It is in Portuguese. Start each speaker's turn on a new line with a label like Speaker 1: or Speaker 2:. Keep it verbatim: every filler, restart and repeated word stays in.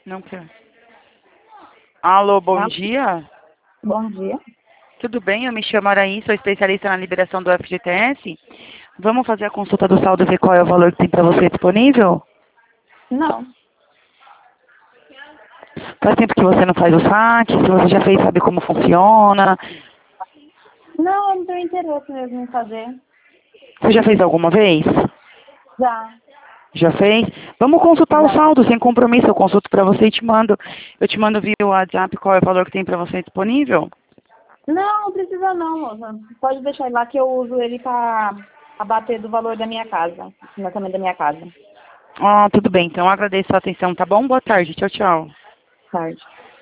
Speaker 1: Não quer. Alô, bom
Speaker 2: Tá?
Speaker 1: dia.
Speaker 2: Bom dia.
Speaker 1: Tudo bem? Eu me chamo Araí, sou especialista na liberação do F G T S. Vamos fazer a consulta do saldo e ver qual é o valor que tem para você disponível?
Speaker 2: Não.
Speaker 1: Faz tempo que você não faz o saque, se você já fez, sabe como funciona.
Speaker 2: Não, eu não tenho interesse mesmo em fazer.
Speaker 1: Você já fez alguma vez?
Speaker 2: Já.
Speaker 1: Já fez? Vamos consultar o
Speaker 2: Já.
Speaker 1: saldo, sem compromisso. Eu consulto para você e te mando. Eu te mando via WhatsApp qual é o valor que tem para você disponível.
Speaker 2: Não, não precisa não, moça. Pode deixar ele lá que eu uso ele para abater do valor da minha casa. Financiamento da minha casa.
Speaker 1: Ah, tudo bem. Então eu agradeço a atenção, tá bom? Boa tarde. Tchau, tchau.
Speaker 2: Tarde.